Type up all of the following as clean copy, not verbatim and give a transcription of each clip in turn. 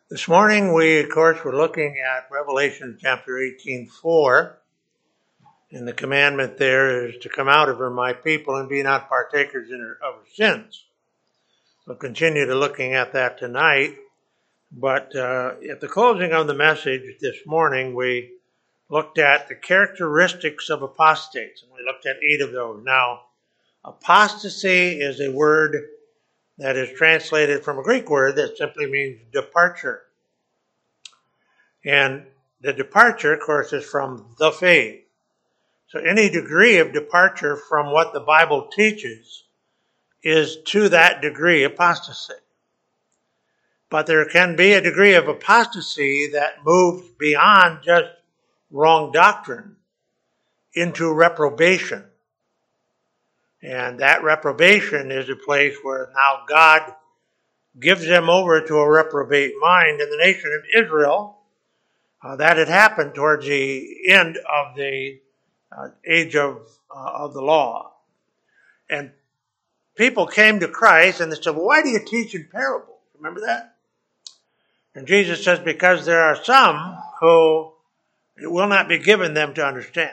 This morning we, of course, were looking at Revelation chapter 18:4, and the commandment there is to come out of her, my people, and be not partakers of her sins. We'll continue to looking at that tonight, but at the closing of the message this morning, we looked at the characteristics of apostates, and we looked at 8 of those. Now, apostasy is a word that is translated from a Greek word that simply means departure. And the departure, of course, is from the faith. So any degree of departure from what the Bible teaches is to that degree apostasy. But there can be a degree of apostasy that moves beyond just wrong doctrine into reprobation. And that reprobation is a place where now God gives them over to a reprobate mind. In the nation of Israel, that had happened towards the end of the age of the law. And people came to Christ and they said, well, why do you teach in parables? Remember that? And Jesus says, because there are some who it will not be given them to understand.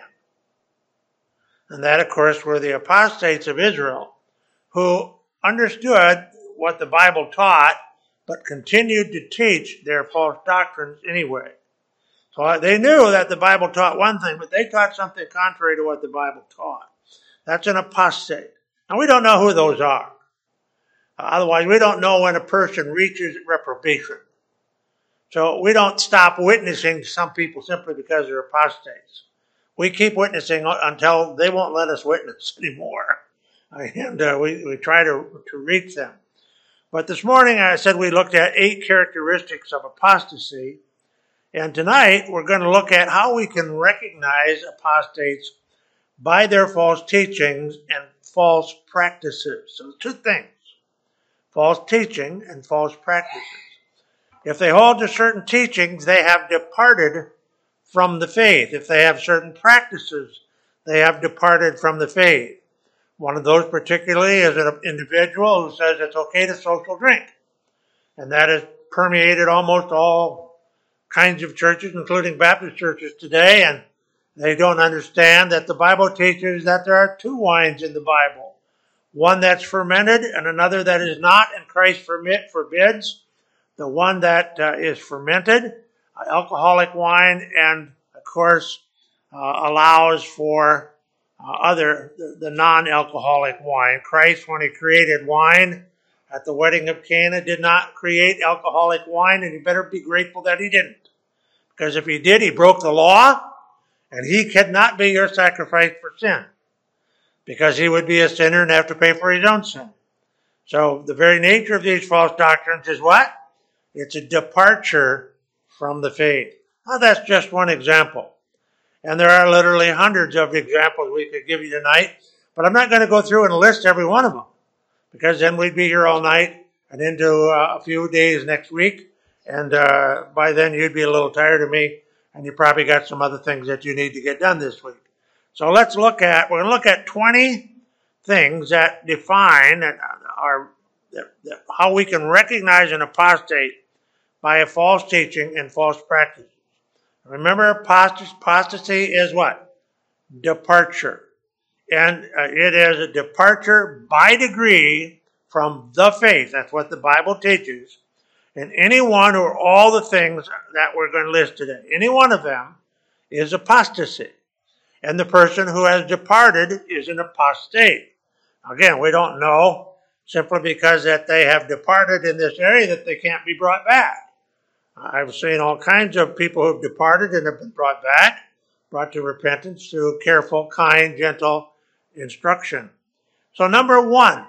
And that, of course, were the apostates of Israel who understood what the Bible taught, but continued to teach their false doctrines anyway. So they knew that the Bible taught one thing, but they taught something contrary to what the Bible taught. That's an apostate. Now, we don't know who those are. Otherwise, we don't know when a person reaches reprobation. So we don't stop witnessing to some people simply because they're apostates. We keep witnessing until they won't let us witness anymore. And we try to reach them. But this morning, I said we looked at 8 characteristics of apostasy. And tonight, we're going to look at how we can recognize apostates by their false teachings and false practices. So 2 things, false teaching and false practices. If they hold to certain teachings, they have departed from the faith. If they have certain practices, they have departed from the faith. One of those particularly is an individual who says it's okay to social drink. And that has permeated almost all kinds of churches, including Baptist churches today, and they don't understand that the Bible teaches that there are 2 wines in the Bible. One that's fermented and another that is not, and Christ forbids the one that is fermented, alcoholic wine, and of course allows for the non-alcoholic wine. Christ, when he created wine at the wedding of Cana, did not create alcoholic wine, and you better be grateful that he didn't. Because if he did, he broke the law, and he could not be your sacrifice for sin. Because he would be a sinner and have to pay for his own sin. So the very nature of these false doctrines is what? It's a departure from the faith. Now that's just one example. And there are literally hundreds of examples we could give you tonight. But I'm not going to go through and list every one of them. Because then we'd be here all night and into a few days next week. And by then you'd be a little tired of me. And you probably got some other things that you need to get done this week. So we're going to look at 20 things that define how we can recognize an apostate by a false teaching and false practices. Remember, apostasy is what? Departure. And it is a departure by degree from the faith. That's what the Bible teaches. And any one or all the things that we're going to list today, any one of them is apostasy. And the person who has departed is an apostate. Again, we don't know simply because that they have departed in this area that they can't be brought back. I've seen all kinds of people who have departed and have been brought back, brought to repentance through careful, kind, gentle instruction. So number 1,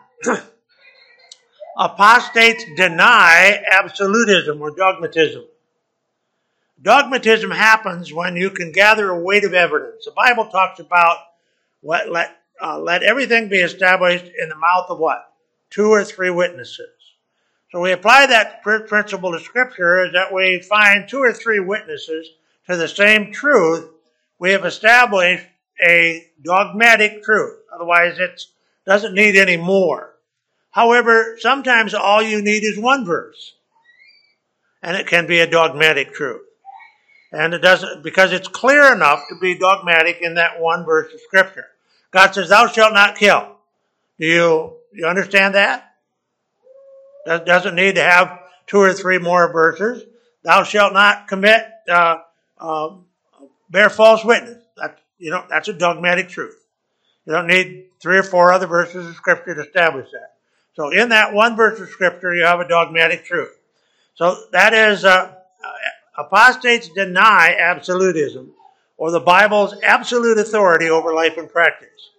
apostates deny absolutism or dogmatism. Dogmatism happens when you can gather a weight of evidence. The Bible talks about let everything be established in the mouth of what? 2 or 3 witnesses. So we apply that principle to Scripture is that we find 2 or 3 witnesses to the same truth. We have established a dogmatic truth. Otherwise, it doesn't need any more. However, sometimes all you need is one verse. and it can be a dogmatic truth. And it doesn't, because it's clear enough to be dogmatic in that one verse of Scripture. God says, thou shalt not kill. Do you understand that? That doesn't need to have 2 or 3 more verses. Thou shalt not commit, bear false witness. That's a dogmatic truth. You don't need 3 or 4 other verses of Scripture to establish that. So in that one verse of Scripture, you have a dogmatic truth. So that is, apostates deny absolutism, or the Bible's absolute authority over life and practice.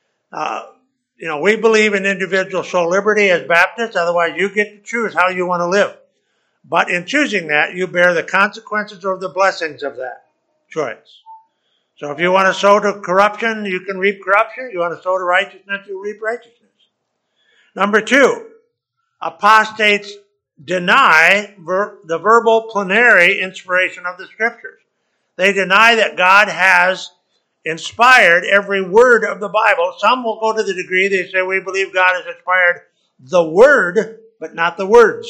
We believe in individual soul liberty as Baptists. Otherwise, you get to choose how you want to live. But in choosing that, you bear the consequences or the blessings of that choice. So if you want to sow to corruption, you can reap corruption. You want to sow to righteousness, you reap righteousness. Number 2, apostates deny the verbal plenary inspiration of the Scriptures. They deny that God has inspired every word of the Bible. Some will go to the degree they say we believe God has inspired the word, but not the words.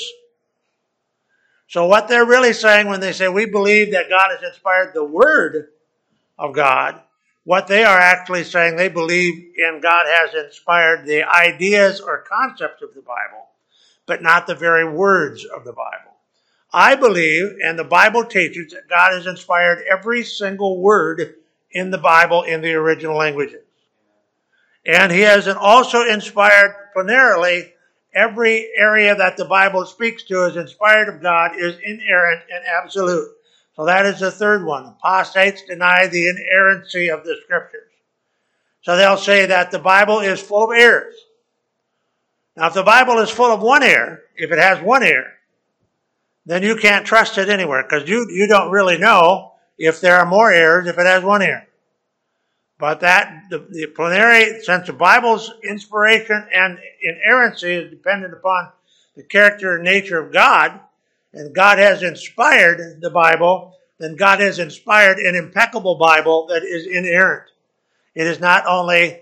So what they're really saying when they say we believe that God has inspired the word of God, what they are actually saying, they believe in God has inspired the ideas or concepts of the Bible, but not the very words of the Bible. I believe, and the Bible teaches, that God has inspired every single word in the Bible in the original languages. And he has also inspired plenarily every area that the Bible speaks to is inspired of God, is inerrant and absolute. So that is the third one. Apostates deny the inerrancy of the Scriptures. So they'll say that the Bible is full of errors. Now, if the Bible is full of one error, if it has one error, then you can't trust it anywhere, because you don't really know if there are more errors if it has one error. But the plenary, since the Bible's inspiration and inerrancy is dependent upon the character and nature of God, and God has inspired the Bible, then God has inspired an impeccable Bible that is inerrant. It is not only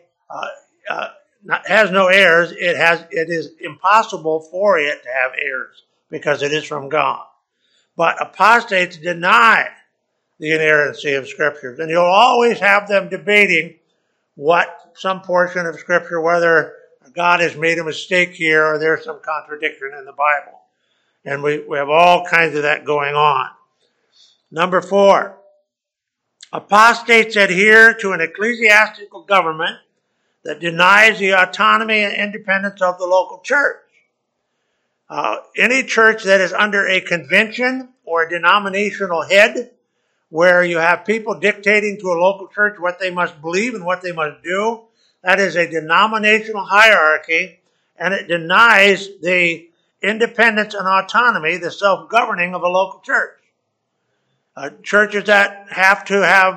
has no errors, it is impossible for it to have errors because it is from God. But apostates deny the inerrancy of Scriptures, and you'll always have them debating what some portion of Scripture, whether God has made a mistake here or there's some contradiction in the Bible. And we have all kinds of that going on. Number 4, apostates adhere to an ecclesiastical government that denies the autonomy and independence of the local church. Any church that is under a convention or a denominational head, where you have people dictating to a local church what they must believe and what they must do, that is a denominational hierarchy, and it denies the independence and autonomy, the self-governing of a local church. Churches that have to have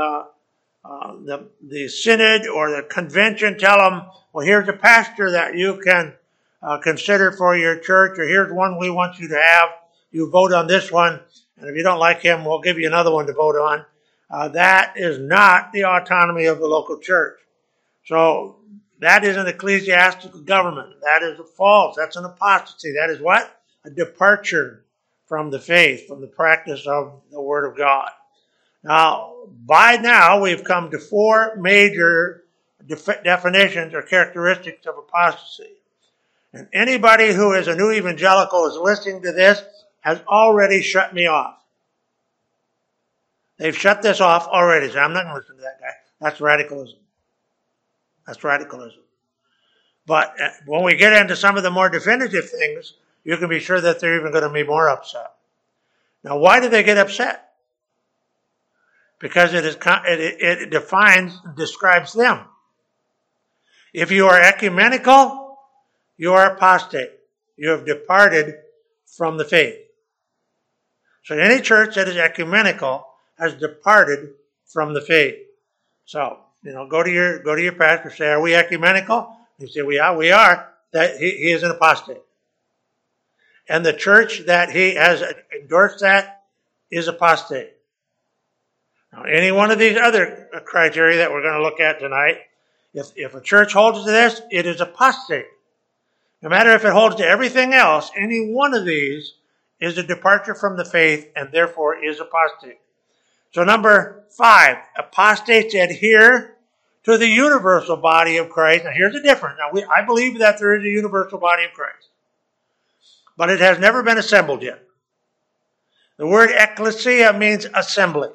the synod or the convention tell them, well, here's a pastor that you can consider for your church, or here's one we want you to have. You vote on this one, and if you don't like him, we'll give you another one to vote on. That is not the autonomy of the local church. So that is an ecclesiastical government. That is false. That's an apostasy. That is what? A departure from the faith, from the practice of the Word of God. By now, we've come to 4 major definitions or characteristics of apostasy. And anybody who is a new evangelical is listening to this has already shut me off. They've shut this off already. So I'm not going to listen to that guy. That's radicalism. That's radicalism. But when we get into some of the more definitive things, you can be sure that they're even going to be more upset. Now, why do they get upset? Because it describes them. If you are ecumenical, you are apostate. You have departed from the faith. So any church that is ecumenical has departed from the faith. So, go to your pastor, say, are we ecumenical? You say, we are. That he is an apostate. And the church that he has endorsed that is apostate. Now, any one of these other criteria that we're going to look at tonight, if a church holds to this, it is apostate. No matter if it holds to everything else, any one of these is a departure from the faith and therefore is apostate. So number 5, apostates adhere to the universal body of Christ. Now here's the difference. Now I believe that there is a universal body of Christ, but it has never been assembled yet. The word ecclesia means assembly.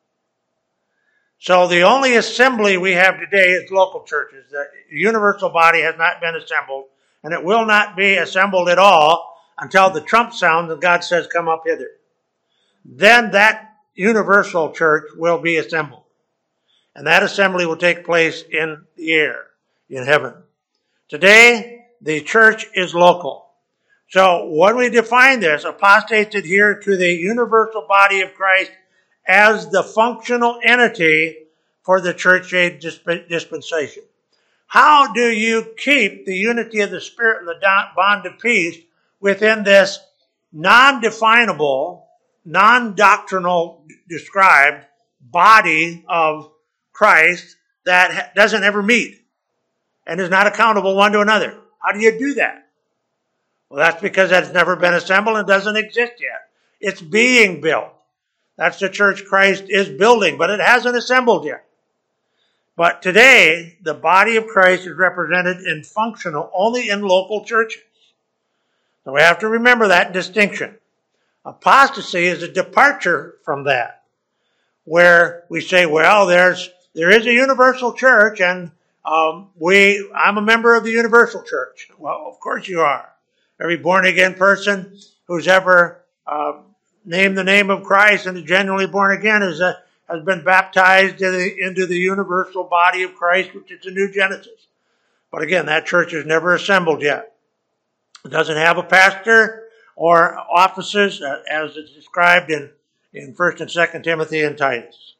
So the only assembly we have today is local churches. The universal body has not been assembled, and it will not be assembled at all until the trump sounds and God says, come up hither. Then that universal church will be assembled. And that assembly will take place in the air, in heaven. Today, the church is local. So when we define this, apostates adhere to the universal body of Christ as the functional entity for the church age dispensation. How do you keep the unity of the Spirit and the bond of peace within this non-definable, non-doctrinal described body of Christ that doesn't ever meet and is not accountable one to another? How do you do that? Well, that's because that's never been assembled and doesn't exist yet. It's being built. That's the church Christ is building, but it hasn't assembled yet. But today, the body of Christ is represented in functional only in local churches. So we have to remember that distinction. Apostasy is a departure from that, where we say, well, there is a universal church, and I'm a member of the universal church. Well, of course you are. Every born-again person who's ever named the name of Christ and is genuinely born again has been baptized into the universal body of Christ, which is the new Genesis. But again, that church is never assembled yet. It doesn't have a pastor or offices as it's described in 1 and 2 Timothy and Titus.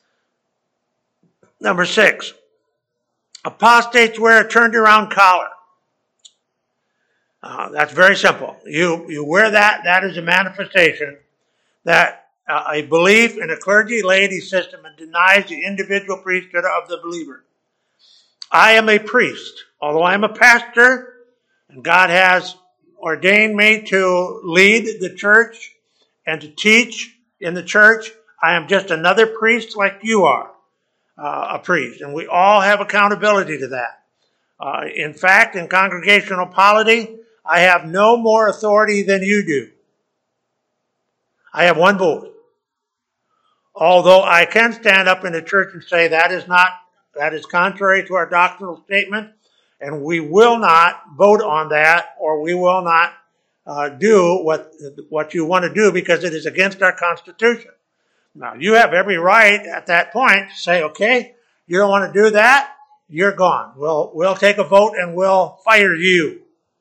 Number 6, apostates wear a turned-around collar. That's very simple. You wear that. That is a manifestation that a belief in a clergy-laity system and denies the individual priesthood of the believer. I am a priest. Although I am a pastor, and God has ordained me to lead the church and to teach in the church, I am just another priest like you are a priest. And we all have accountability to that. In fact, in congregational polity, I have no more authority than you do. I have one vote. Although I can stand up in the church and say that is contrary to our doctrinal statement, and we will not vote on that, or we will not do what you want to do because it is against our Constitution. Now, you have every right at that point to say, okay, you don't want to do that, you're gone. We'll take a vote and we'll fire you.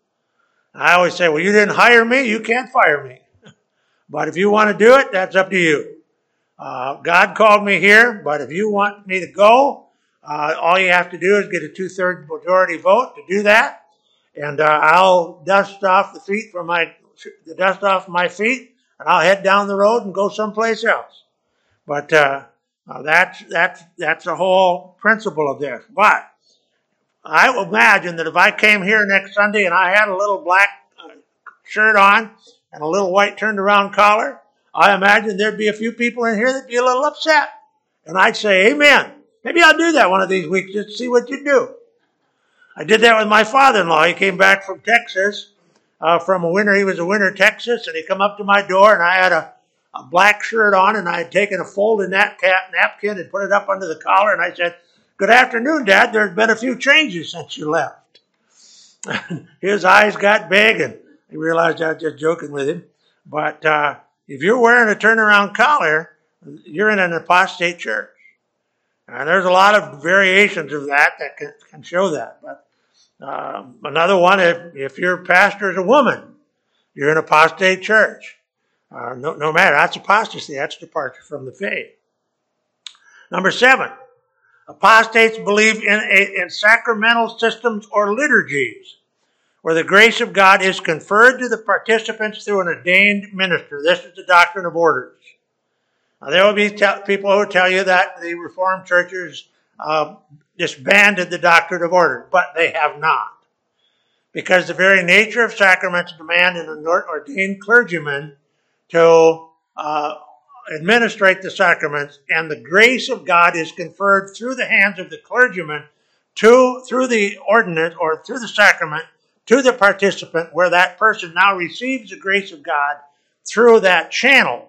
I always say, well, you didn't hire me, you can't fire me. But if you want to do it, that's up to you. God called me here, but if you want me to go, all you have to do is get a 2/3 majority vote to do that, and I'll dust off the dust off my feet, and I'll head down the road and go someplace else. But that's the whole principle of this. But I would imagine that if I came here next Sunday and I had a little black shirt on and a little white turned around collar, I imagine there'd be a few people in here that'd be a little upset. And I'd say, amen. Maybe I'll do that one of these weeks just to see what you do. I did that with my father-in-law. He came back from Texas, he was a winter Texas, and he come up to my door, and I had a black shirt on, and I had taken a folded napkin and put it up under the collar, and I said, good afternoon, Dad. There's been a few changes since you left. His eyes got big, and he realized I was just joking with him. But if you're wearing a turnaround collar, you're in an apostate church. And there's a lot of variations of that can show that. But another one, if your pastor is a woman, you're in an apostate church. No matter, that's apostasy. That's departure from the faith. Number 7. Apostates believe in sacramental systems or liturgies where the grace of God is conferred to the participants through an ordained minister. This is the doctrine of orders. Now, there will be people who tell you that the Reformed churches disbanded the doctrine of orders, but they have not. Because the very nature of sacraments demand an ordained clergyman to administrate the sacraments, and the grace of God is conferred through the hands of the clergyman through the ordinance or through the sacrament to the participant, where that person now receives the grace of God through that channel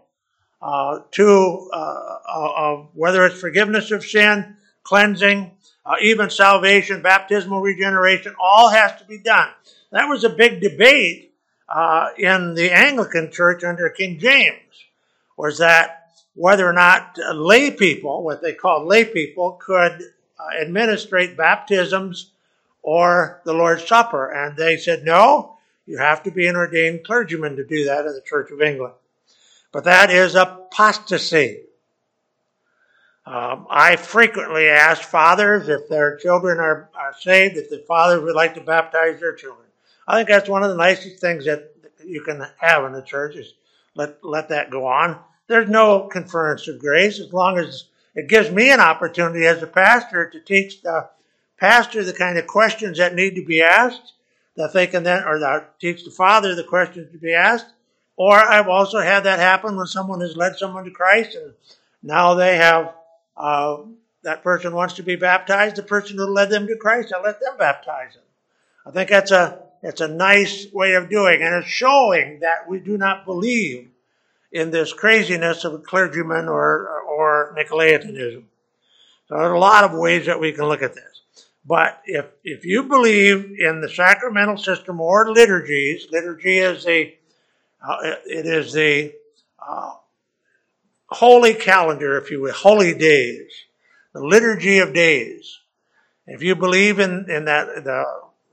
whether it's forgiveness of sin, cleansing, even salvation, baptismal regeneration, all has to be done. That was a big debate in the Anglican Church under King James, was that whether or not lay people, what they called lay people, could administrate baptisms or the Lord's Supper. And they said, no, you have to be an ordained clergyman to do that in the Church of England. But that is apostasy. I frequently ask fathers if their children are saved, if the fathers would like to baptize their children. I think that's one of the nicest things that you can have in the church, is let that go on. There's no conference of grace, as long as it gives me an opportunity as a pastor to teach the pastor the kind of questions that need to be asked, that they can then, or teach the father the questions to be asked. Or I've also had that happen when someone has led someone to Christ, and now they have, that person wants to be baptized. The person who led them to Christ, I let them baptize them. I think it's a nice way of doing, and it's showing that we do not believe in this craziness of a clergyman or Nicolaitanism. So there's a lot of ways that we can look at this. But if you believe in the sacramental system or liturgies, liturgy is it is the holy calendar, if you will, holy days, the liturgy of days. If you believe in that, the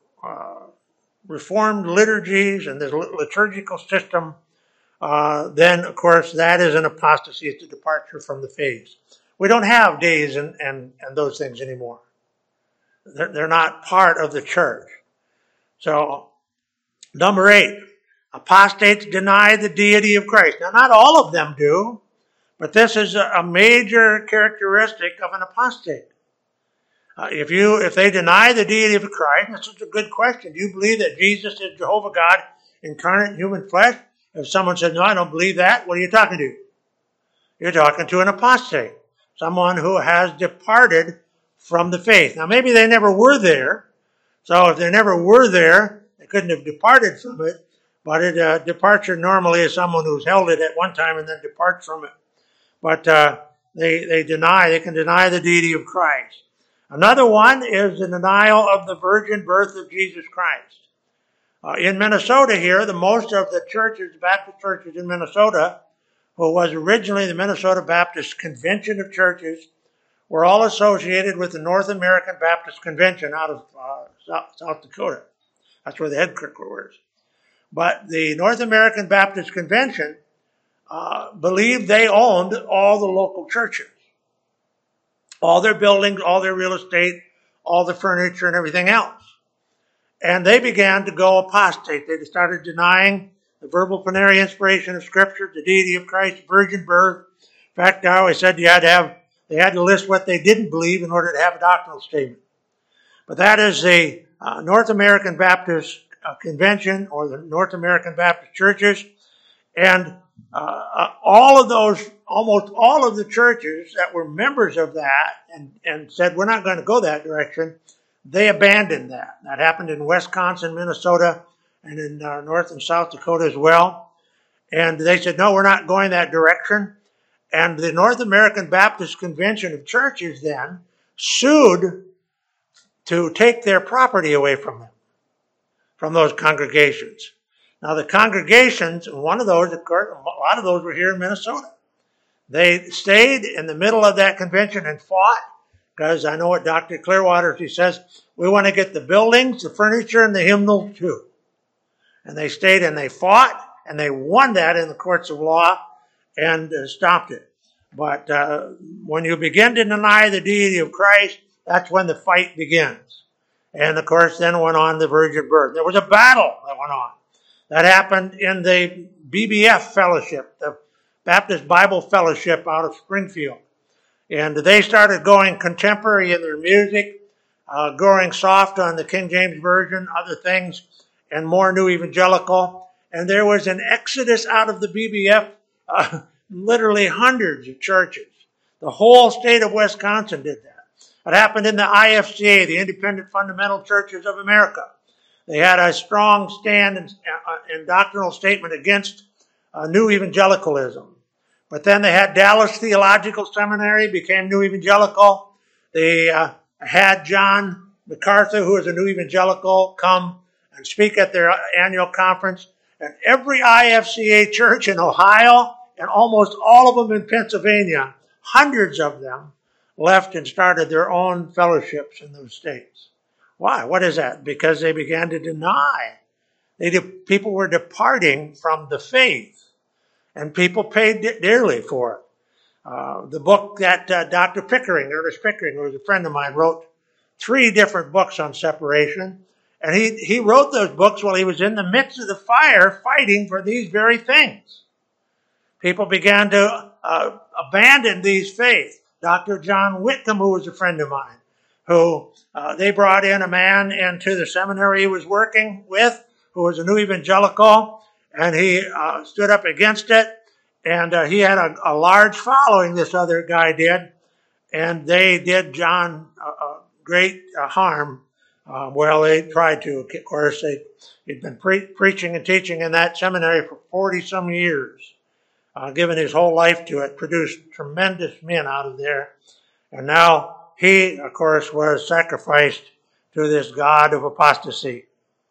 Reformed liturgies and the liturgical system, then, of course, that is an apostasy. It's a departure from the faith. We don't have days and those things anymore. They're not part of the church. So, number 8, apostates deny the deity of Christ. Now, not all of them do, but this is a major characteristic of an apostate. If they deny the deity of Christ, this is a good question. Do you believe that Jesus is Jehovah God incarnate in human flesh? If someone says, no, I don't believe that, what are you talking to? You're talking to an apostate, someone who has departed from the faith. Now, maybe they never were there. So if they never were there, they couldn't have departed from it. But a departure normally is someone who's held it at one time and then departs from it. But they can deny the deity of Christ. Another one is the denial of the virgin birth of Jesus Christ. In Minnesota here, the most of the churches, Baptist churches in Minnesota, who was originally the Minnesota Baptist Convention of Churches, were all associated with the North American Baptist Convention out of South Dakota. That's where the headquarters was. But the North American Baptist Convention believed they owned all the local churches. All their buildings, all their real estate, all the furniture and everything else. And they began to go apostate. They started denying the verbal plenary inspiration of Scripture, the deity of Christ, virgin birth. In fact, I always said they had to list what they didn't believe in order to have a doctrinal statement. But that is the North American Baptist Convention, or the North American Baptist Churches. And almost all of the churches that were members of that and said, we're not going to go that direction, they abandoned that. That happened in Wisconsin, Minnesota, and in North and South Dakota as well. And they said, no, we're not going that direction. And the North American Baptist Convention of Churches then sued to take their property away from them, from those congregations. Now, the congregations, one of those, of course, a lot of those were here in Minnesota. They stayed in the middle of that convention and fought, because I know what Dr. Clearwater, he says, we want to get the buildings, the furniture, and the hymnal too. And they stayed and they fought, and they won that in the courts of law and stopped it. But when you begin to deny the deity of Christ, that's when the fight begins. And, of course, then went on the virgin birth. There was a battle that went on. That happened in the BBF fellowship, the Baptist Bible Fellowship out of Springfield. And they started going contemporary in their music, going soft on the King James Version, other things, and more new evangelical. and there was an exodus out of the BBF, literally hundreds of churches. The whole state of Wisconsin did that. It happened in the IFCA, the Independent Fundamental Churches of America. They had a strong stand and doctrinal statement against New Evangelicalism. But then they had Dallas Theological Seminary, became New Evangelical. They had John MacArthur, who was a New Evangelical, come and speak at their annual conference. And every IFCA church in Ohio, and almost all of them in Pennsylvania, hundreds of them, left and started their own fellowships in those states. Why? What is that? Because they began to deny. People were departing from the faith, and people paid dearly for it. The book that Dr. Pickering, Ernest Pickering, who was a friend of mine, wrote 3 different books on separation, and he wrote those books while he was in the midst of the fire fighting for these very things. People began to abandon these faiths. Dr. John Whitcomb, who was a friend of mine, who they brought in a man into the seminary he was working with, who was a New Evangelical, and he stood up against it, and he had a large following, this other guy did, and they did John great harm. They tried to. Of course, he'd been preaching and teaching in that seminary for 40-some years, given his whole life to it, produced tremendous men out of there, and now he, of course, was sacrificed to this god of apostasy.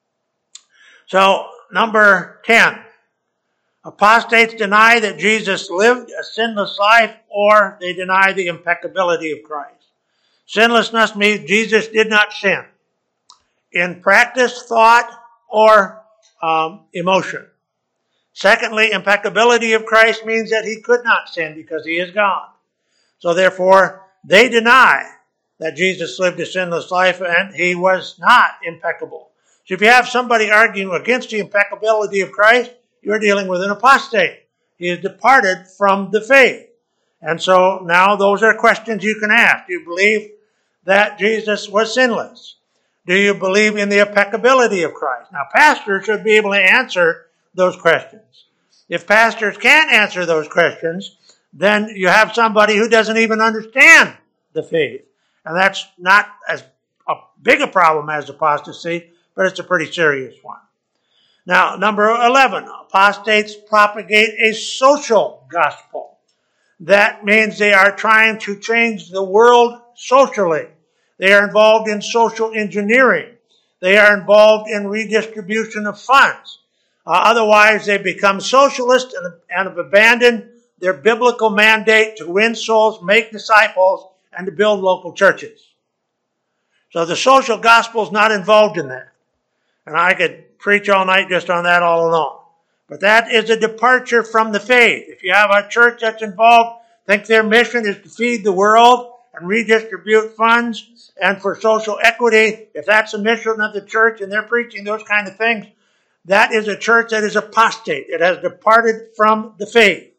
So, number 10, apostates deny that Jesus lived a sinless life, or they deny the impeccability of Christ. Sinlessness means Jesus did not sin in practice, thought, or emotion. Secondly, impeccability of Christ means that he could not sin because he is God. So therefore, they deny that Jesus lived a sinless life and he was not impeccable. So if you have somebody arguing against the impeccability of Christ, you're dealing with an apostate. He has departed from the faith. And so now those are questions you can ask. Do you believe that Jesus was sinless? Do you believe in the impeccability of Christ? Now, pastors should be able to answer those questions. If pastors can't answer those questions, then you have somebody who doesn't even understand the faith. And that's not as big a problem as apostasy, but it's a pretty serious one. Now, number 11, apostates propagate a social gospel. That means they are trying to change the world socially. They are involved in social engineering. They are involved in redistribution of funds. Otherwise, they become socialist and have abandoned their biblical mandate to win souls, make disciples, and to build local churches. So the social gospel is not involved in that. And I could preach all night just on that all alone. But that is a departure from the faith. If you have a church that's involved, think their mission is to feed the world and redistribute funds and for social equity, if that's the mission of the church and they're preaching those kind of things, that is a church that is apostate. It has departed from the faith.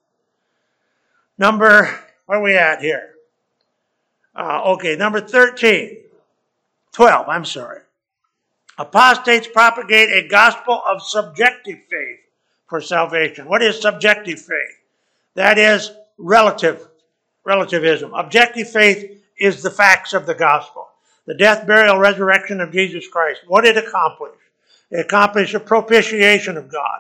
Where are we at here? Number 12, I'm sorry. Apostates propagate a gospel of subjective faith for salvation. What is subjective faith? That is relativism. Objective faith is the facts of the gospel. The death, burial, resurrection of Jesus Christ. What it accomplished? It accomplished a propitiation of God.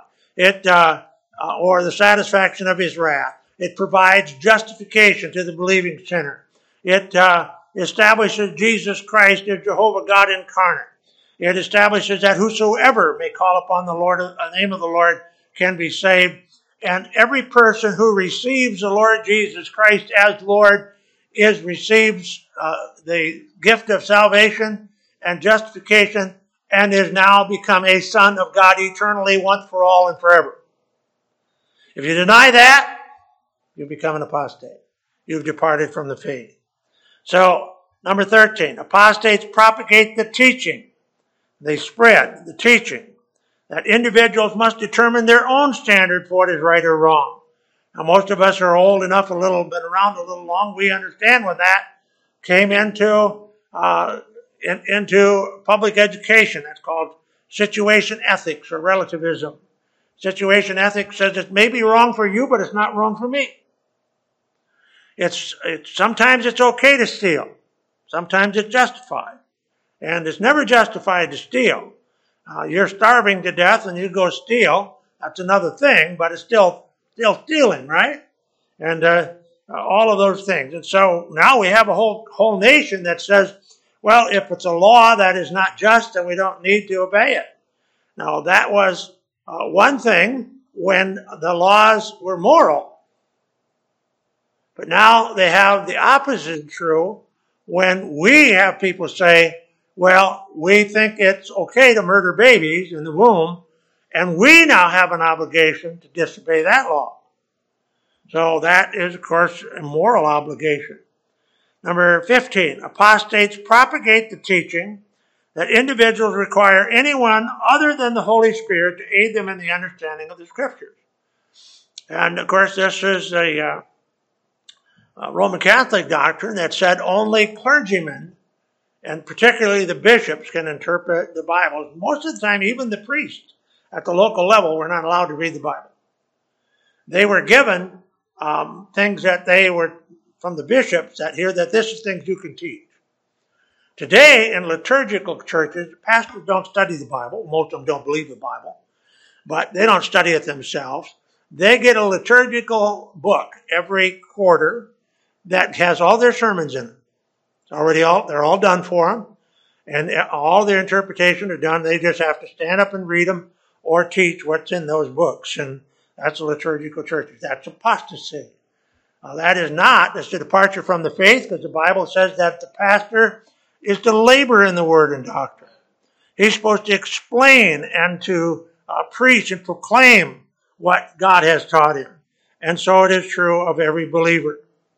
Or the satisfaction of his wrath. It provides justification to the believing sinner. It establishes Jesus Christ as Jehovah God incarnate. It establishes that whosoever may call upon the name of the Lord can be saved. And every person who receives the Lord Jesus Christ as Lord receives the gift of salvation and justification and is now become a son of God eternally, once for all and forever. If you deny that, you become an apostate. You've departed from the faith. So, number 13, apostates propagate the teaching. They spread the teaching that individuals must determine their own standard for what is right or wrong. Now, most of us are old enough, been around a little long. We understand when that came into public education. That's called situation ethics or relativism. Situation ethics says it may be wrong for you, but it's not wrong for me. Sometimes it's okay to steal. Sometimes it's justified. And it's never justified to steal. You're starving to death and you go steal. That's another thing, but it's still stealing, right? And all of those things. And so now we have a whole nation that says, well, if it's a law that is not just, then we don't need to obey it. Now, that was one thing when the laws were moral. But now they have the opposite true when we have people say, well, we think it's okay to murder babies in the womb, and we now have an obligation to disobey that law. So that is, of course, a moral obligation. Number 15, apostates propagate the teaching that individuals require anyone other than the Holy Spirit to aid them in the understanding of the Scriptures. And, of course, this is a Roman Catholic doctrine that said only clergymen, and particularly the bishops, can interpret the Bible. Most of the time, even the priests at the local level were not allowed to read the Bible. They were given things that they were from the bishops that this is things you can teach. Today, in liturgical churches, pastors don't study the Bible. Most of them don't believe the Bible, but they don't study it themselves. They get a liturgical book every quarter that has all their sermons in it. They're all done for them, and all their interpretations are done. They just have to stand up and read them or teach what's in those books, and that's a liturgical church. That's apostasy. That's a departure from the faith, because the Bible says that the pastor is to labor in the word and doctrine. He's supposed to explain and to preach and proclaim what God has taught him. And so it is true of every believer.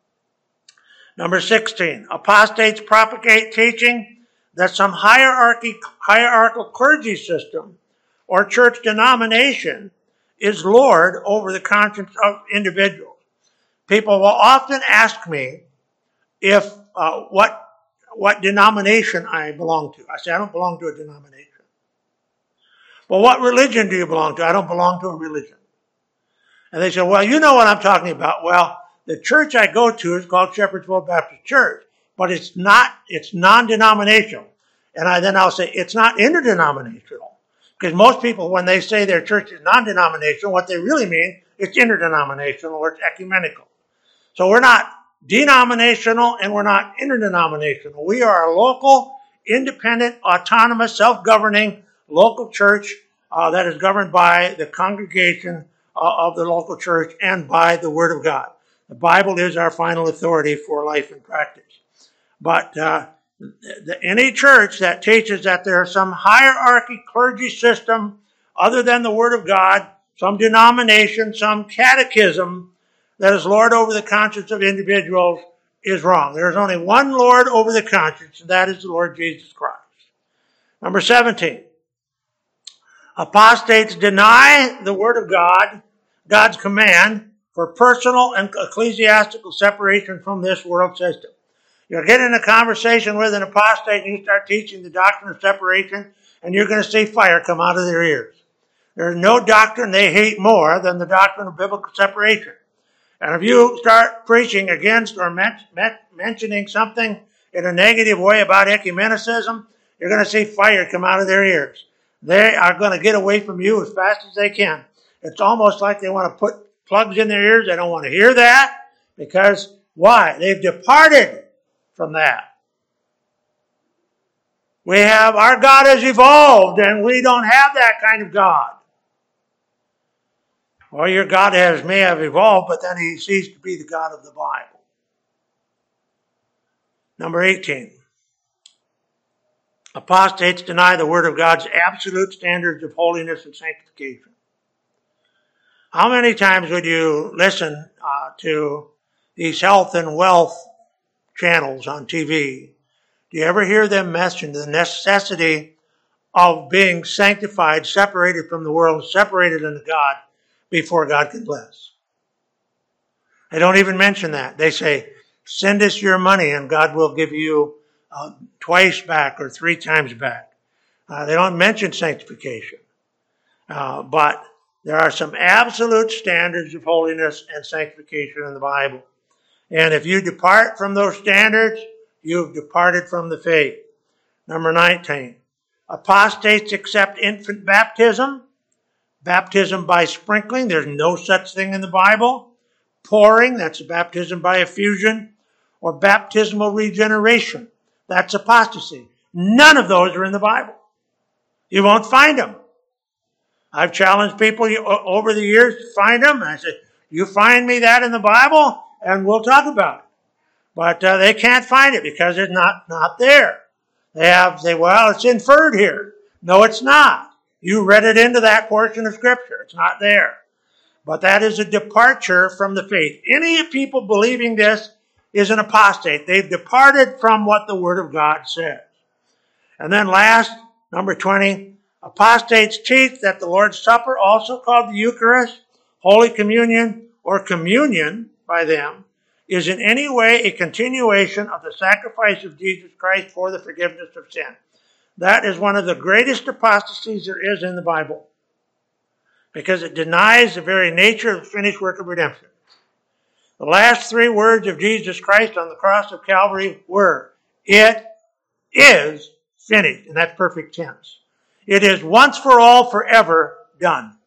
Number 16, apostates propagate teaching that some hierarchical clergy system or church denomination is Lord over the conscience of individuals. People will often ask me if what denomination I belong to. I say, I don't belong to a denomination. Well, what religion do you belong to? I don't belong to a religion. And they say, well, you know what I'm talking about. Well, the church I go to is called Shepherdsville Baptist Church, but it's non-denominational. And then I'll say, it's not interdenominational. Because most people, when they say their church is non-denominational, what they really mean, it's interdenominational or it's ecumenical. So we're not denominational and we're not interdenominational. We are a local, independent, autonomous, self-governing local church that is governed by the congregation of the local church and by the Word of God. The Bible is our final authority for life and practice. But any church that teaches that there is some hierarchy clergy system other than the Word of God, some denomination, some catechism that is Lord over the conscience of individuals is wrong. There is only one Lord over the conscience, and that is the Lord Jesus Christ. Number 17. Apostates deny the Word of God, God's command for personal and ecclesiastical separation from this world system. You'll get in a conversation with an apostate and you start teaching the doctrine of separation, and you're going to see fire come out of their ears. There's no doctrine they hate more than the doctrine of biblical separation. And if you start preaching against or mentioning something in a negative way about ecumenicism, you're going to see fire come out of their ears. They are going to get away from you as fast as they can. It's almost like they want to put plugs in their ears. They don't want to hear that because why? They've departed from that. Our God has evolved and we don't have that kind of God. Well, your God may have evolved, but then he ceased to be the God of the Bible. Number 18. Apostates deny the Word of God's absolute standards of holiness and sanctification. How many times would you listen to these health and wealth channels on TV? Do you ever hear them mention the necessity of being sanctified, separated from the world, separated unto God, before God can bless? They don't even mention that. They say, send us your money and God will give you twice back or 3 times back. They don't mention sanctification. But There are some absolute standards of holiness and sanctification in the Bible. And if you depart from those standards, you've departed from the faith. Number 19. Apostates accept infant baptism. Baptism by sprinkling. There's no such thing in the Bible. Pouring, that's baptism by effusion. Or baptismal regeneration. That's apostasy. None of those are in the Bible. You won't find them. I've challenged people over the years to find them. And I said, you find me that in the Bible and we'll talk about it. But they can't find it because it's not there. They say, well, it's inferred here. No, it's not. You read it into that portion of Scripture. It's not there. But that is a departure from the faith. Any people believing this is an apostate. They've departed from what the Word of God says. And then last, number 20, apostates teach that the Lord's Supper, also called the Eucharist, Holy Communion, or communion by them, is in any way a continuation of the sacrifice of Jesus Christ for the forgiveness of sin. That is one of the greatest apostasies there is in the Bible, because it denies the very nature of the finished work of redemption. The last three words of Jesus Christ on the cross of Calvary were, "It is finished," and that's perfect tense. It is once for all, forever done.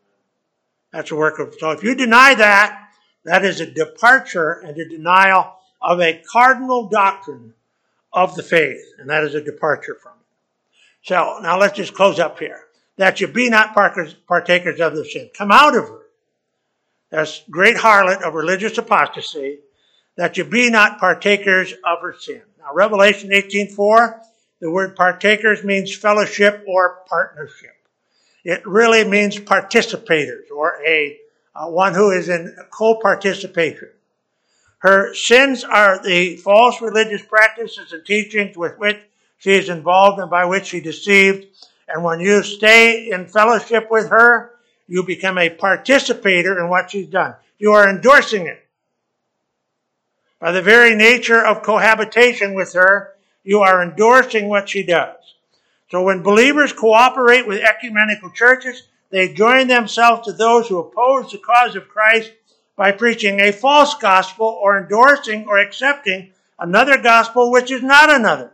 That's a work of. So if you deny that, that is a departure and a denial of a cardinal doctrine of the faith, and that is a departure from it. So now let's just close up here. That you be not partakers of the sin. Come out of her. That's great harlot of religious apostasy. That you be not partakers of her sin. Now Revelation 18:4, the word partakers means fellowship or partnership. It really means participators, or one who is in co-participation. Her sins are the false religious practices and teachings with which she is involved and by which she deceived. And when you stay in fellowship with her, you become a participator in what she's done. You are endorsing it. By the very nature of cohabitation with her, you are endorsing what she does. So when believers cooperate with ecumenical churches, they join themselves to those who oppose the cause of Christ by preaching a false gospel or endorsing or accepting another gospel which is not another.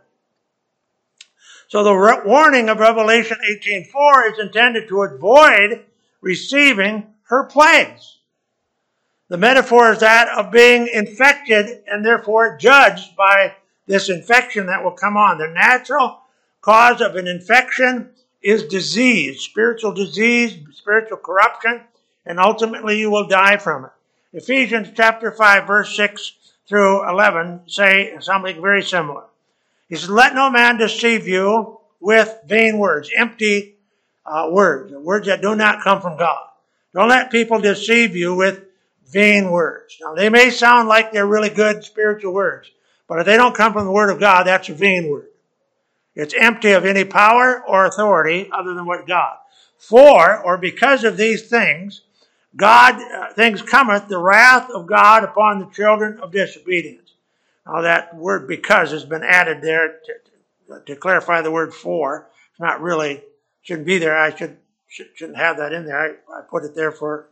So the warning of Revelation 18:4 is intended to avoid receiving her plagues. The metaphor is that of being infected and therefore judged by this infection that will come on. The natural cause of an infection is disease, spiritual corruption, and ultimately you will die from it. Ephesians chapter 5, verse 6 through 11 say something very similar. He says, let no man deceive you with vain words, empty words that do not come from God. Don't let people deceive you with vain words. Now, they may sound like they're really good spiritual words, but if they don't come from the Word of God, that's a vain word. It's empty of any power or authority other than what God. For, or because of these things, things cometh the wrath of God upon the children of disobedience. Now that word because has been added there to clarify the word for. It's not really, shouldn't be there. I shouldn't have that in there. I put it there for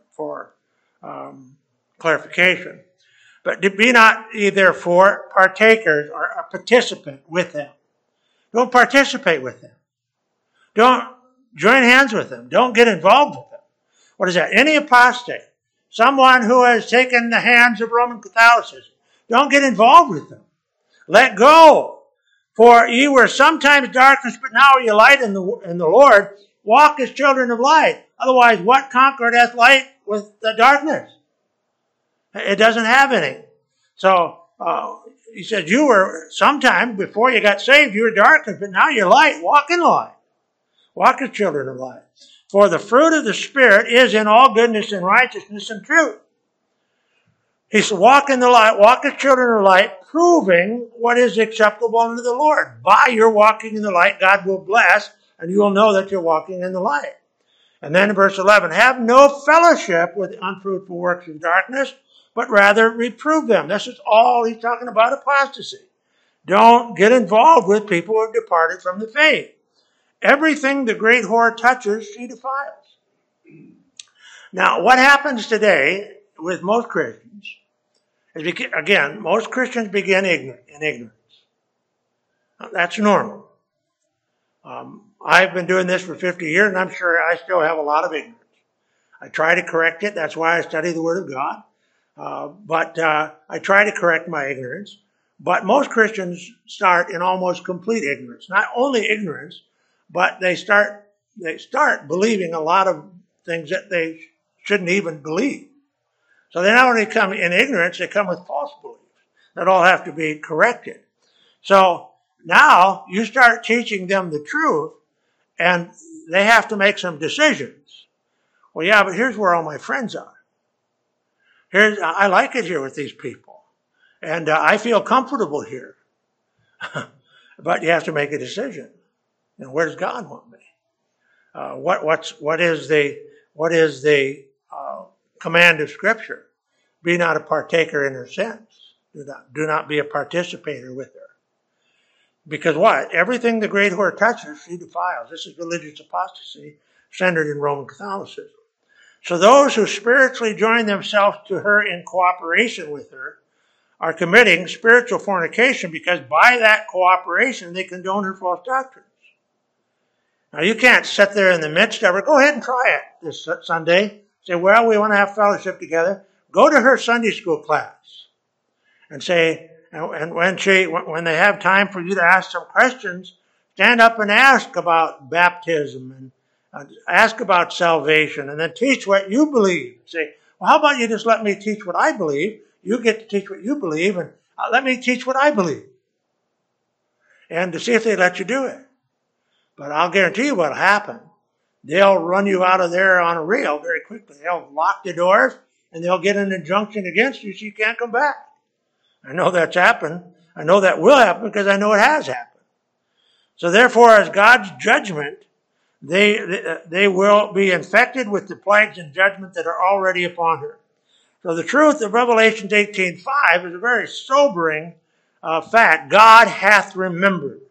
clarification. But be not ye therefore partakers or a participant with them. Don't participate with them. Don't join hands with them. Don't get involved with them. What is that? Any apostate, someone who has taken the hands of Roman Catholicism, don't get involved with them. Let go. For ye were sometimes darkness, but now are ye light in the Lord. Walk as children of light. Otherwise, what conquered hath light with the darkness? It doesn't have any. So, he said, you were sometime before you got saved, you were darkness, but now you're light. Walk in the light. Walk as children of light. For the fruit of the Spirit is in all goodness and righteousness and truth. He said, walk in the light, walk as children of light, proving what is acceptable unto the Lord. By your walking in the light, God will bless, and you will know that you're walking in the light. And then in verse 11, have no fellowship with unfruitful works of darkness, but rather reprove them. This is all he's talking about apostasy. Don't get involved with people who have departed from the faith. Everything the great whore touches, she defiles. Now, what happens today with most Christians is, again, most Christians begin in ignorance. That's normal. I've been doing this for 50 years, and I'm sure I still have a lot of ignorance. I try to correct it. That's why I study the Word of God. But I try to correct my ignorance. But most Christians start in almost complete ignorance. Not only ignorance, but they start believing a lot of things that they shouldn't even believe. So they not only come in ignorance, they come with false beliefs that all have to be corrected. So now you start teaching them the truth, and they have to make some decisions. Well, yeah, but here's where all my friends are. I like it here with these people, and I feel comfortable here. But you have to make a decision. And where does God want me? What is the command of Scripture? Be not a partaker in her sins. Do not be a participator with her. Because what? Everything the great whore touches, she defiles. This is religious apostasy centered in Roman Catholicism. So those who spiritually join themselves to her in cooperation with her are committing spiritual fornication, because by that cooperation they condone her false doctrines. Now you can't sit there in the midst of her. Go ahead and try it this Sunday. Say, well, we want to have fellowship together. Go to her Sunday school class and say, and when they have time for you to ask some questions, stand up and ask about baptism and ask about salvation, and then teach what you believe. Say, well, how about you just let me teach what I believe? You get to teach what you believe, and let me teach what I believe. And to see if they let you do it. But I'll guarantee you what'll happen. They'll run you out of there on a rail very quickly. They'll lock the doors, and they'll get an injunction against you so you can't come back. I know that's happened. I know that will happen because I know it has happened. So therefore, as God's judgment, they will be infected with the plagues and judgment that are already upon her. So the truth of Revelation 18:5 is a very sobering fact. God hath remembered.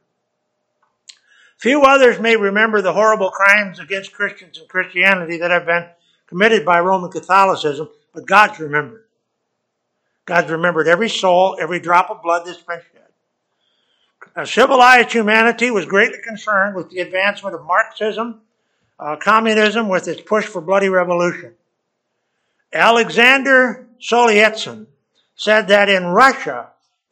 Few others may remember the horrible crimes against Christians and Christianity that have been committed by Roman Catholicism, but God's remembered. God's remembered every soul, every drop of blood that's been shed. Civilized humanity was greatly concerned with the advancement of Marxism, communism with its push for bloody revolution. Alexander Solzhenitsyn said that in Russia,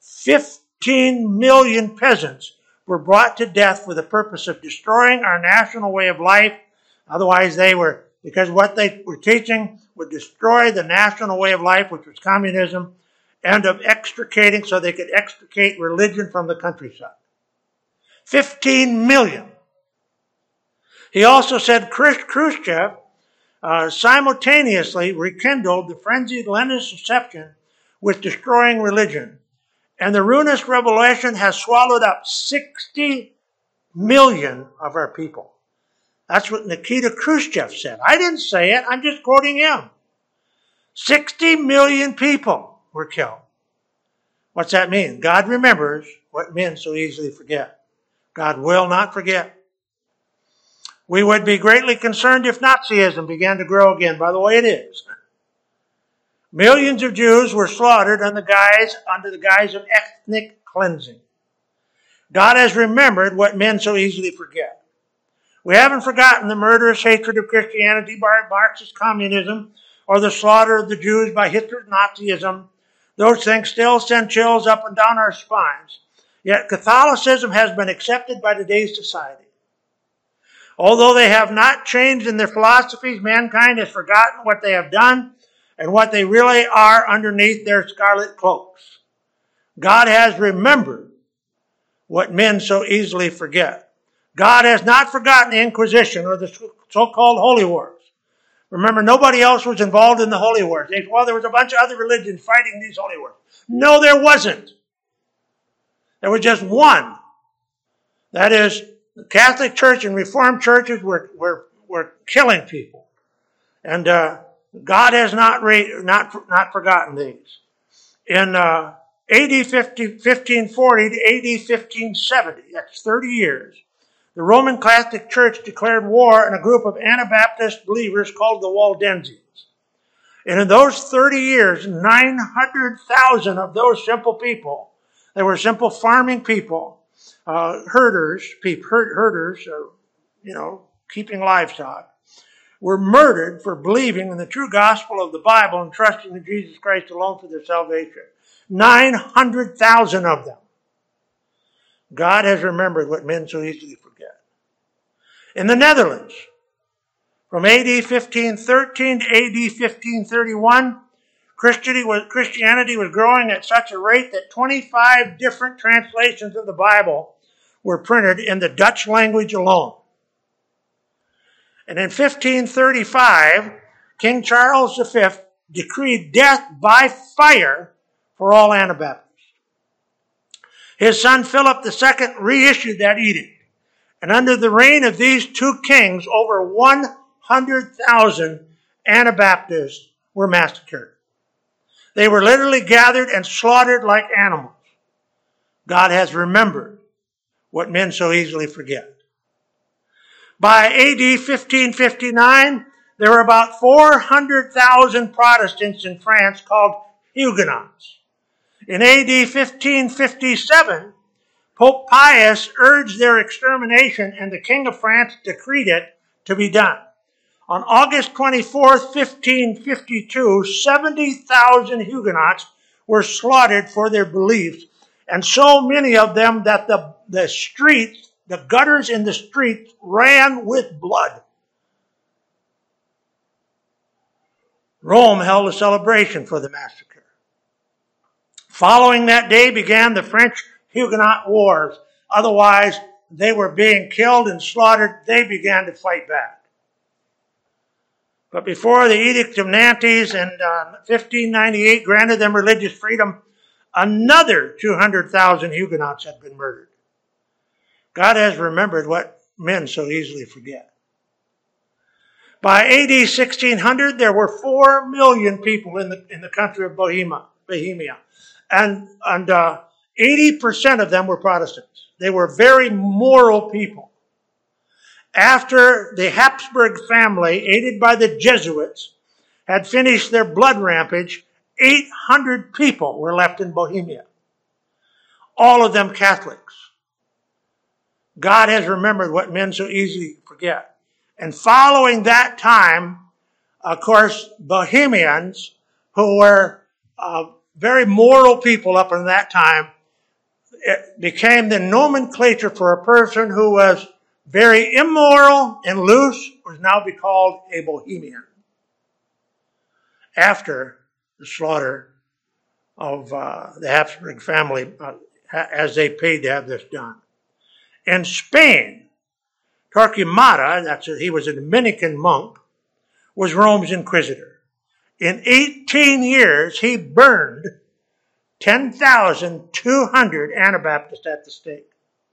15 million peasants were brought to death for the purpose of destroying our national way of life. Otherwise, because what they were teaching would destroy the national way of life, which was communism, and of extricating, so they could extricate religion from the countryside. 15 million. He also said Khrushchev simultaneously rekindled the frenzied Leninist obsession with destroying religion. And the ruinous revelation has swallowed up 60 million of our people. That's what Nikita Khrushchev said. I didn't say it. I'm just quoting him. 60 million people were killed. What's that mean? God remembers what men so easily forget. God will not forget. We would be greatly concerned if Nazism began to grow again. By the way, it is. Millions of Jews were slaughtered under the guise of ethnic cleansing. God has remembered what men so easily forget. We haven't forgotten the murderous hatred of Christianity by Marxist communism or the slaughter of the Jews by Hitler's Nazism. Those things still send chills up and down our spines. Yet Catholicism has been accepted by today's society. Although they have not changed in their philosophies, mankind has forgotten what they have done and what they really are underneath their scarlet cloaks. God has remembered what men so easily forget. God has not forgotten the Inquisition or the so-called Holy Wars. Remember, nobody else was involved in the Holy Wars. Well, there was a bunch of other religions fighting these Holy Wars. No, there wasn't. There was just one. That is, the Catholic Church and Reformed churches were killing people. And God has not forgotten these. In AD 1540 to AD 1570, that's 30 years, the Roman Catholic Church declared war on a group of Anabaptist believers called the Waldensians. And in those 30 years, 900,000 of those simple people, they were simple farming people, herders, keeping livestock, were murdered for believing in the true gospel of the Bible and trusting in Jesus Christ alone for their salvation. 900,000 of them. God has remembered what men so easily forget. In the Netherlands, from AD 1513 to AD 1531, Christianity was growing at such a rate that 25 different translations of the Bible were printed in the Dutch language alone. And in 1535, King Charles V decreed death by fire for all Anabaptists. His son Philip II reissued that edict. And under the reign of these two kings, over 100,000 Anabaptists were massacred. They were literally gathered and slaughtered like animals. God has remembered what men so easily forget. By AD 1559, there were about 400,000 Protestants in France called Huguenots. In AD 1557, Pope Pius urged their extermination, and the King of France decreed it to be done. On August 24th, 1552, 70,000 Huguenots were slaughtered for their beliefs, and so many of them that the streets, the gutters in the streets ran with blood. Rome held a celebration for the massacre. Following that day began the French Huguenot Wars. Otherwise, they were being killed and slaughtered. They began to fight back. But before the Edict of Nantes in 1598 granted them religious freedom, another 200,000 Huguenots had been murdered. God has remembered what men so easily forget. By AD 1600, there were 4 million people in the country of Bohemia. And 80% of them were Protestants. They were very moral people. After the Habsburg family, aided by the Jesuits, had finished their blood rampage, 800 people were left in Bohemia. All of them Catholics. God has remembered what men so easily forget. And following that time, of course, Bohemians, who were very moral people up in that time, it became the nomenclature for a person who was very immoral and loose, was now be called a Bohemian. After the slaughter of the Habsburg family, as they paid to have this done. In Spain, Torquemada, he was a Dominican monk, was Rome's inquisitor. In 18 years, he burned 10,200 Anabaptists at the stake.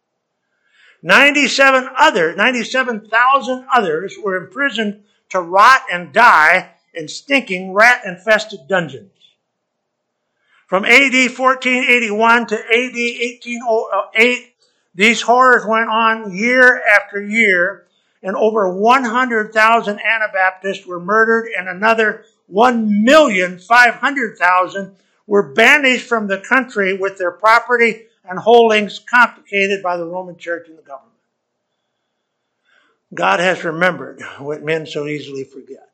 97,000 others were imprisoned to rot and die in stinking, rat-infested dungeons. From AD 1481 to AD 1808, these horrors went on year after year, and over 100,000 Anabaptists were murdered, and another 1,500,000 were banished from the country with their property and holdings confiscated by the Roman Church and the government. God has remembered what men so easily forget.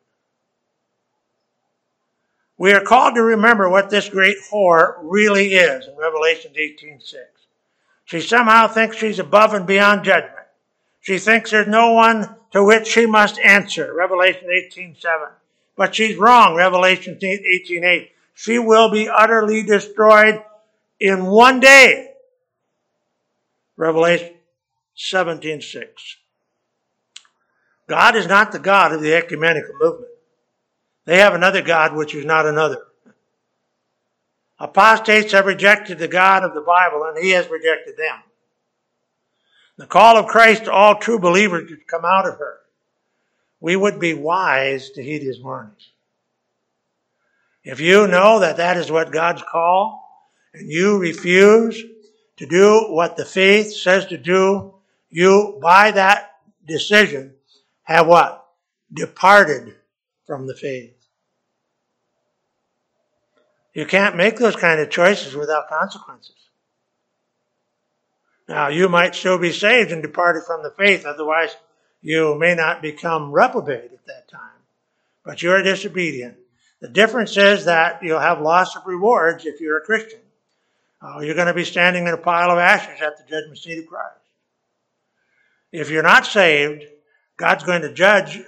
We are called to remember what this great whore really is in Revelation 18:6. She somehow thinks she's above and beyond judgment. She thinks there's no one to which she must answer, Revelation 18:7. But she's wrong, Revelation 18:8. She will be utterly destroyed in one day, Revelation 17:6. God is not the God of the ecumenical movement. They have another God which is not another. Apostates have rejected the God of the Bible, and he has rejected them. The call of Christ to all true believers to come out of her. We would be wise to heed his warnings. If you know that that is what God's call, and you refuse to do what the faith says to do, you, by that decision, have what? Departed from the faith. You can't make those kind of choices without consequences. Now, you might still be saved and departed from the faith, otherwise you may not become reprobate at that time. But you're disobedient. The difference is that you'll have loss of rewards if you're a Christian. You're going to be standing in a pile of ashes at the judgment seat of Christ. If you're not saved, God's going to judge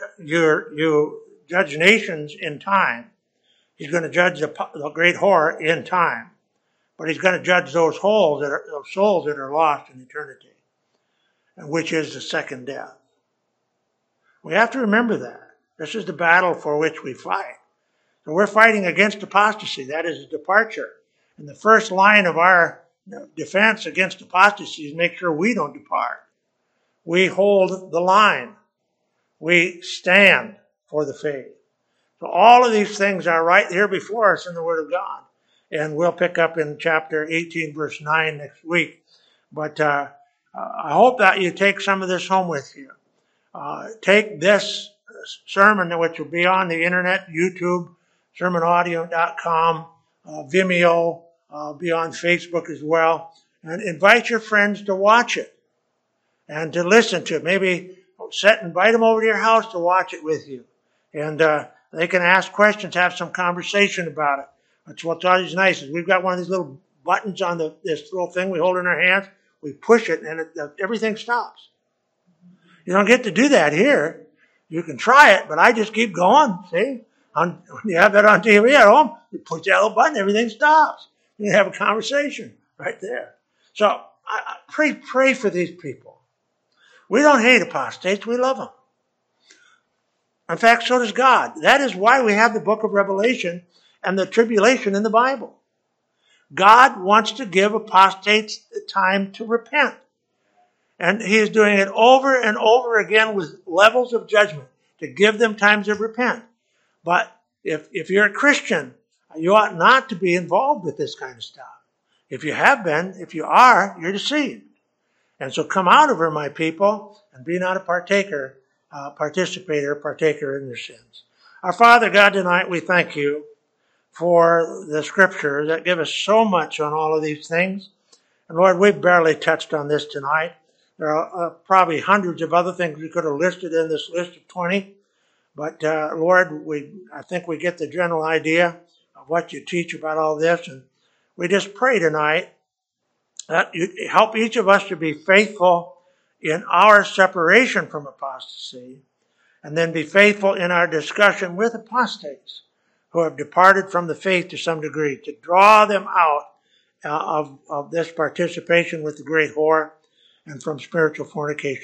judge nations in time. He's going to judge the great whore in time. But he's going to judge those souls that are lost in eternity, and which is the second death. We have to remember that. This is the battle for which we fight. So we're fighting against apostasy. That is a departure. And the first line of our defense against apostasy is make sure we don't depart. We hold the line. We stand for the faith. So all of these things are right here before us in the Word of God. And we'll pick up in chapter 18, verse 9 next week. But I hope that you take some of this home with you. Take this sermon, which will be on the internet, YouTube, sermonaudio.com, Vimeo, be on Facebook as well. And invite your friends to watch it and to listen to it. Maybe invite them over to your house to watch it with you. And they can ask questions, have some conversation about it. That's what's always nice is we've got one of these little buttons on this little thing we hold in our hands. We push it and everything stops. You don't get to do that here. You can try it, but I just keep going. See? When you have that on TV at home, you push that little button, everything stops. You have a conversation right there. So I pray for these people. We don't hate apostates. We love them. In fact, so does God. That is why we have the book of Revelation and the tribulation in the Bible. God wants to give apostates time to repent. And he is doing it over and over again with levels of judgment to give them time to repent. But if you're a Christian, you ought not to be involved with this kind of stuff. If you have been, if you are, you're deceived. And so come out of her, my people, and be not a partaker in your sins. Our Father God, tonight we thank you for the scriptures that give us so much on all of these things. And Lord, we've barely touched on this tonight. There are probably hundreds of other things we could have listed in this list of 20. But Lord, I think we get the general idea of what you teach about all this. And we just pray tonight that you help each of us to be faithful in our separation from apostasy, and then be faithful in our discussion with apostates who have departed from the faith to some degree, to draw them out of this participation with the great whore and from spiritual fornication.